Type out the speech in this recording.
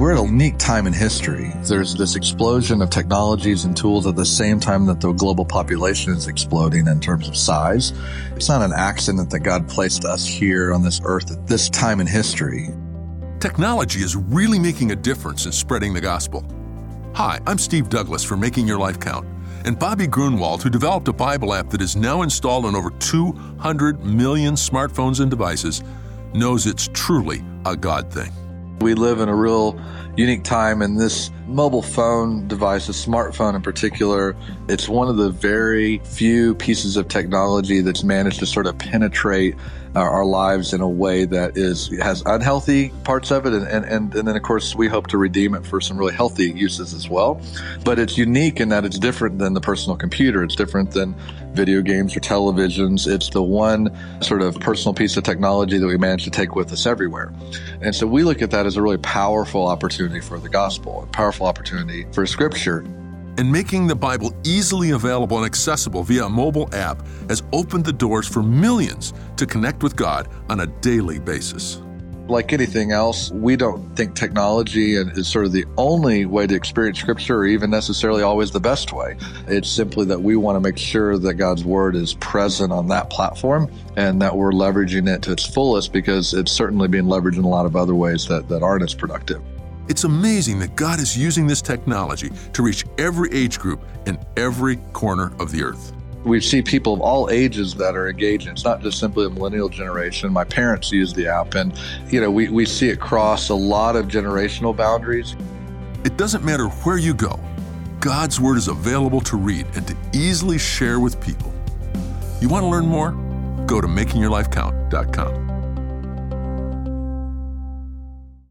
We're at a unique time in history. There's this explosion of technologies and tools at the same time that the global population is exploding in terms of size. It's not an accident that God placed us here on this earth at this time in history. Technology is really making a difference in spreading the gospel. Hi, I'm Steve Douglas for Making Your Life Count, and Bobby Grunwald, who developed a Bible app that is now installed on over 200 million smartphones and devices, knows it's truly a God thing. We live in a real unique time, and this mobile phone device, a smartphone in particular, it's one of the very few pieces of technology that's managed to sort of penetrate our lives in a way that has unhealthy parts of it, and then of course we hope to redeem it for some really healthy uses as well. But it's unique in that it's different than the personal computer. It's different than video games or televisions. It's the one sort of personal piece of technology that we manage to take with us everywhere. And so we look at that as a really powerful opportunity for the gospel, a powerful opportunity for Scripture. And making the Bible easily available and accessible via a mobile app has opened the doors for millions to connect with God on a daily basis. Like anything else, we don't think technology is sort of the only way to experience Scripture, or even necessarily always the best way. It's simply that we want to make sure that God's Word is present on that platform and that we're leveraging it to its fullest, because it's certainly being leveraged in a lot of other ways that aren't as productive. It's amazing that God is using this technology to reach every age group in every corner of the earth. We see people of all ages that are engaged. It's not just simply a millennial generation. My parents use the app, and we see it cross a lot of generational boundaries. It doesn't matter where you go. God's Word is available to read and to easily share with people. You want to learn more? Go to makingyourlifecount.com.